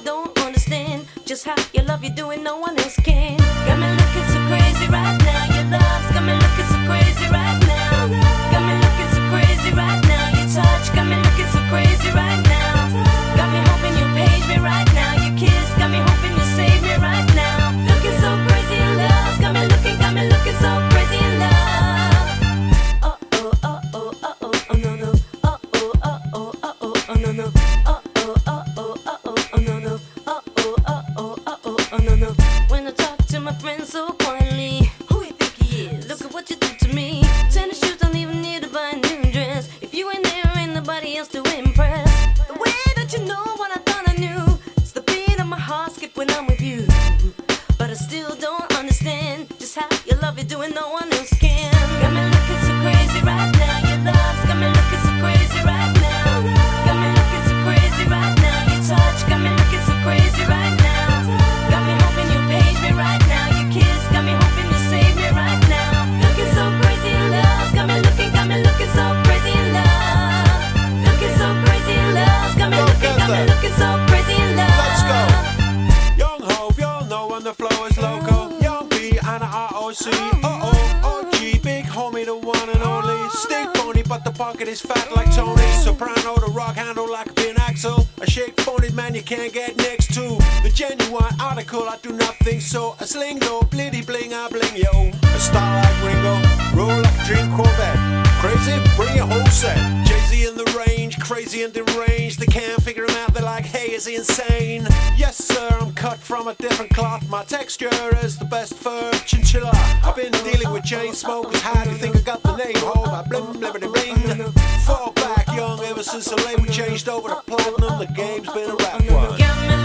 don't understand just how your love you're doing, no one else can. Got me looking so crazy right now. Your love's got me looking so crazy right now. Got me looking so crazy right now. Your touch got me looking so crazy right now. Got me hoping you page me right now. Your kiss got me hoping you save me right now. Looking so crazy in love, got me looking so crazy in love. Oh oh oh oh oh oh oh no no. Oh oh oh oh oh oh oh no no. Oh oh oh oh oh oh oh no no. Oh oh oh oh oh oh oh no no. When I talk to my friends so quietly, who you think he is? Look at what you did to me. Tennis shoes don't even need to buy a new dress. If you ain't there, ain't nobody else to impress. The way that you know what I thought I knew, it's the beat of my heart skip when I'm with you. But I still don't understand just how your love you're doing, no one else can. Got me looking so crazy right now. Your love's got me looking so crazy right now. Got me looking so crazy right now. Your touch got me looking so crazy right now. Got me hoping you page me right now. Your kiss got me hoping you save me right now. Looking so crazy in love, got me looking so crazy in love. Looking so crazy in love, got me looking so crazy in love. Let's go. Young Hov, y'all know when the flow is loco. Young B and ROC. OG, big homie, the one and only. Stick bony, but the pocket is fat like Tony. Soprano, the rock handle like a pin axle. A shake phony man you can't get next to. The genuine article, I do nothing so. I sling low, blitty bling, I bling yo. A star like Ringo, roll like a dream Corvette. Crazy, bring your whole set. Jay-Z in the range, crazy and deranged. They can't figure him out, they're like, hey, is he insane? Yes sir, I'm cut from a different cloth. My texture is the best for chinchilla. I've been dealing with chain smokers. How do you think I got the name? Home, I blim blibbity bling. Fall back young ever since the label changed over to platinum. The game's been a rap one.